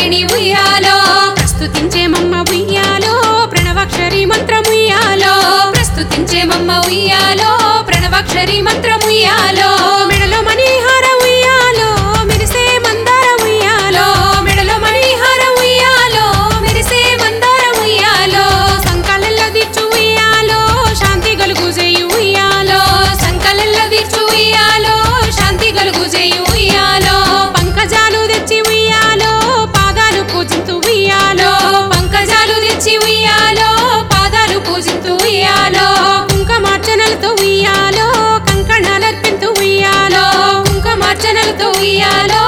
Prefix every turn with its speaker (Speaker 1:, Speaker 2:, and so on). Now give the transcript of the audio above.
Speaker 1: ప్రణవతారిణి ఉయ్యాలో ప్రస్తుతించే మమ్మ ఉయ్యాలో ప్రణవాక్షరి మంత్రముయ్యాలో ప్రస్తుతించే మమ్మ ఉయ్యాలో ప్రణవాక్షరి మంత్రముయ్యాలో మెడలో మణిహార ఉయ్యాలో మెరిసే మందార ఉయ్యాలో మెడలో మణిహార ఉయ్యాలో మెరిసే మందార ఉయ్యాలో సంకలెల్ల దిచ్చు ఉయ్యాలో శాంతి గలుగు చేయు ఉయ్యాలో సంకలెల్ల దిచ్చు ఉయ్యాలో శాంతి గలుగు చేయు ఉయ్యాలో పంకజాలు తెచ్చి ఉయ్యాలో పాదాలు పూజింతు ఉయ్యాలో పంకజాలు తెచ్చి ఉయ్యాలో పాదాలు పూజింతు ఉయ్యాలో కుంకుమార్చనలతో ఉయ్యాలో కంకణాలర్పింతు ఉయ్యాలో కుంకుమార్చనలతో ఉయ్యాలో